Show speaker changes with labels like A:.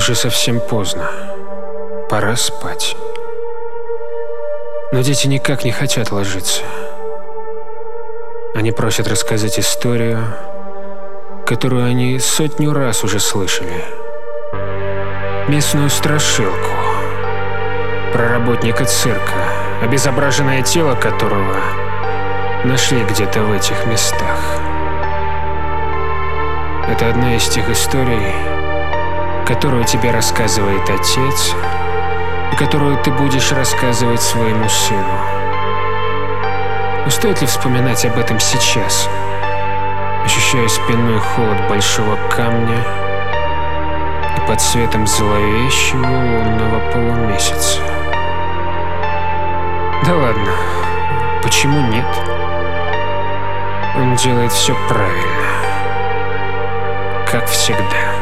A: Уже совсем поздно. Пора спать. Но дети никак не хотят ложиться. Они просят рассказать историю, которую они 100 раз уже слышали. Местную страшилку про работника цирка, обезображенное тело которого нашли где-то в этих местах. Это одна из тех историй, которую тебе рассказывает отец, и которую ты будешь рассказывать своему сыну. Но стоит ли вспоминать об этом сейчас, ощущая спинной холод большого камня и под светом зловещего лунного полумесяца? Да ладно, почему нет? Он делает все правильно, как всегда.